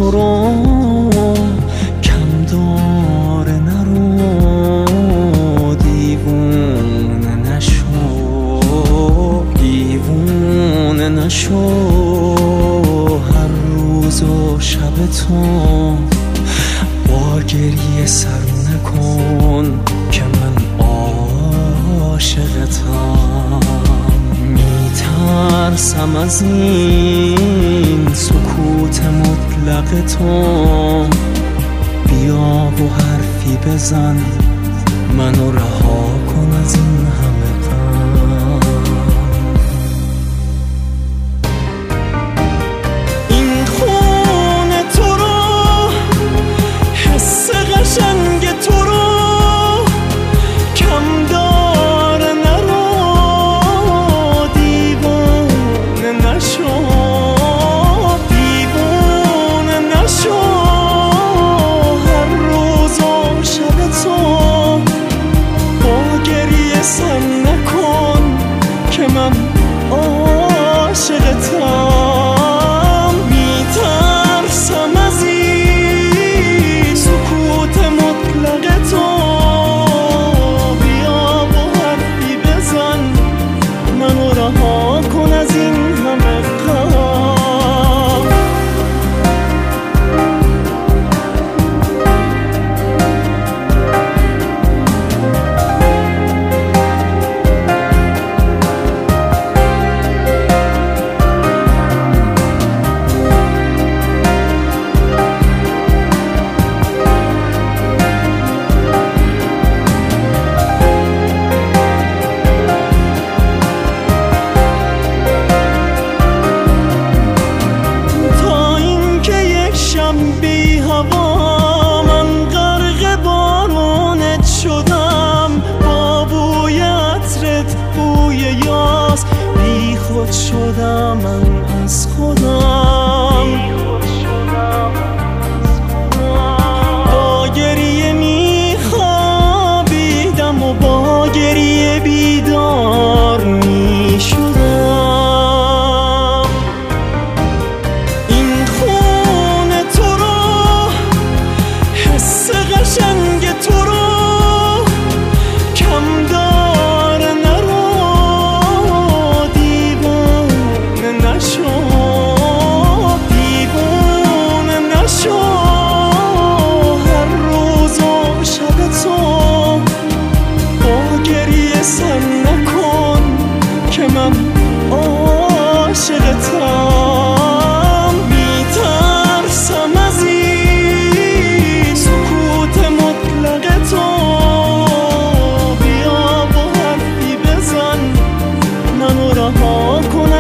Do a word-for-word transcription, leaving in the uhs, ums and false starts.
تو رو کم داره نرو، دیوونه نشو، دیوونه نشو. هر روز و شب تو با گریه سر نکن که من عاشقتم. میترسم از این سکوت مطلق تو، بیا و حرفی بزن منو رها کن از این همه غم. این خونه تو رو، حس قشنگ تو رو کم داره نرو، دیوونه نشو، دیوونه نشو. هر روز و شب تو با گریه سر نکن که من عاشقتم. میترسم از این سکوت مطلق تو، بیا و حرفی بزن منو رها کن از این همه غم. بی هوا من غرق بارونت شدم، با بوی عطرت بوی یاس بی خود شدم من از خودم. با گریه می خوابیدم و با گریه بیدار می شدم. این خونه تو رو، حس قشنگ تو رو کم داره نرو، دیوونه نشو، دیوونه نشو. هر روز و شب تو با گریه سر نکن که من عاشقتم. میترسم از این سکوت مطلق تو، بیا و حرفی بزن منو رها کن